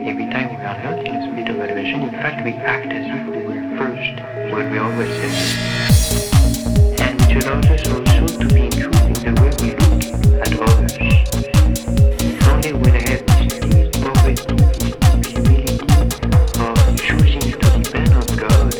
Every time we are not in a state of adoration, in fact, we act as if we were first when we always second. And it allows us also to be true in the way we look at others. Only when I have this deep poverty, this humility of choosing to depend on God,